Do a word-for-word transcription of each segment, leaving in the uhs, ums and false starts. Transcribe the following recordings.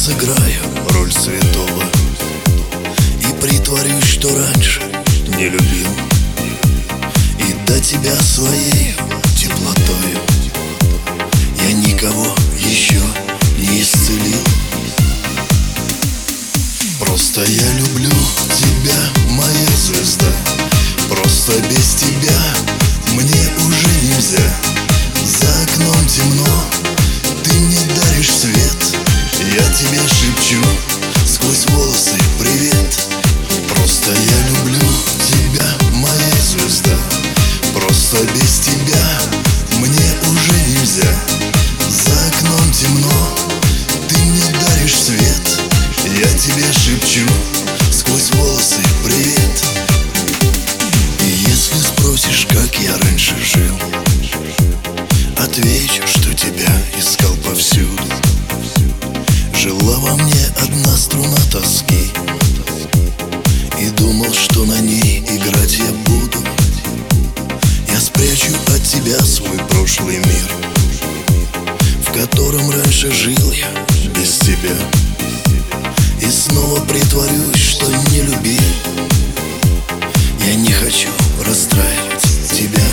сыграю роль святого и притворюсь, что раньше не любил, и до тебя своей теплотою я никого еще не исцелил. Просто я люблю тебя, моя звезда. Просто без тебя мне уже нельзя. За окном темно, ты мне даришь свет. Я тебе шепчу сквозь волосы привет. Просто я люблю тебя, моя звезда. Просто без тебя мне уже нельзя. За окном темно, ты мне даришь свет. Я тебе шепчу сквозь волосы привет. И если спросишь, как я раньше жил, отвечу, что тебя искал повсюду. Жила во мне одна струна тоски, и думал, что на ней играть я буду. Я спрячу от тебя свой прошлый мир, в котором раньше жил я без тебя, и снова притворюсь, что не любил. Я не хочу расстраивать тебя.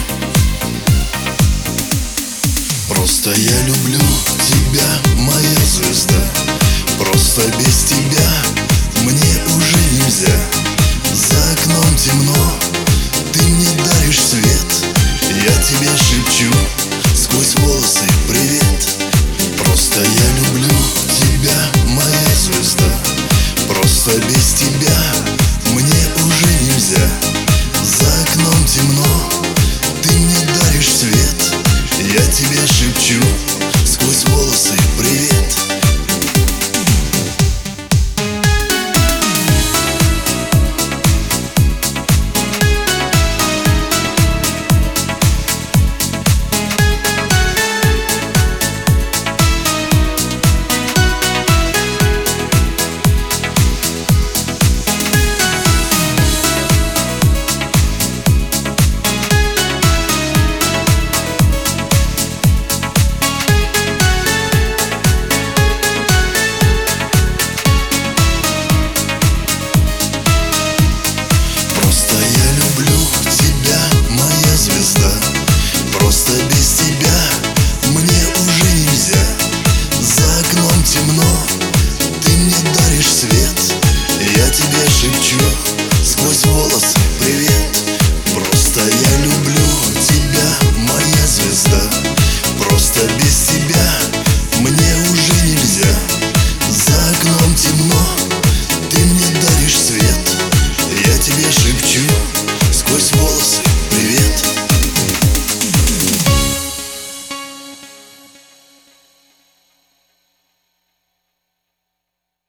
Просто я люблю тебя, моя звезда. Просто без тебя мне уже нельзя. За окном темно, ты мне даришь свет. Я тебе шепчу сквозь волосы